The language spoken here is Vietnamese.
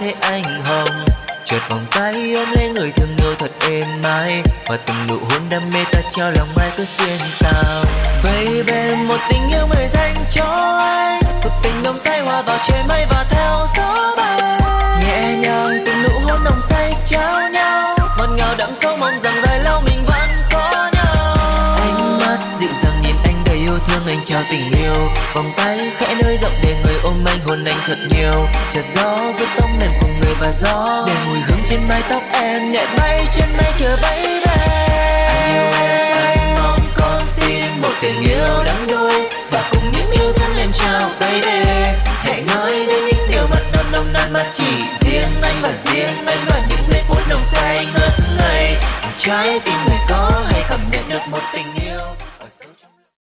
thế anh hồng. Chợt vòng tay ôm lấy người thương yêu thật êm ái, và từng nụ hôn đam mê ta trao lòng ai cứ xuyên tao. Baby, một tình yêu người dành cho anh, một tình nồng say hòa vào trời mây và theo gió bay. Nhẹ nhàng từng nụ hôn nồng say trao nhau, ngọt ngào đậm sâu mong rằng dài lâu mình vẫn có nhau. Ánh mắt dịu dàng nhìn anh đầy yêu thương, anh trao tình yêu. Vòng tay khẽ nới rộng để người ôm anh hôn anh thật nhiều. Chợt gió vuốt tóc mềm cùng người và gió, để mùi hương trên mái tóc em nhẹ bay trên mây chờ baby. Anh yêu em, anh mong con tim một tình yêu đắm đuối, và cùng những yêu thương em trao baby. Hãy nói đến những điều mật ngọt nồng nàn mà chỉ riêng anh và riêng anh, và những giây phút nồng say ngất ngây trái tim.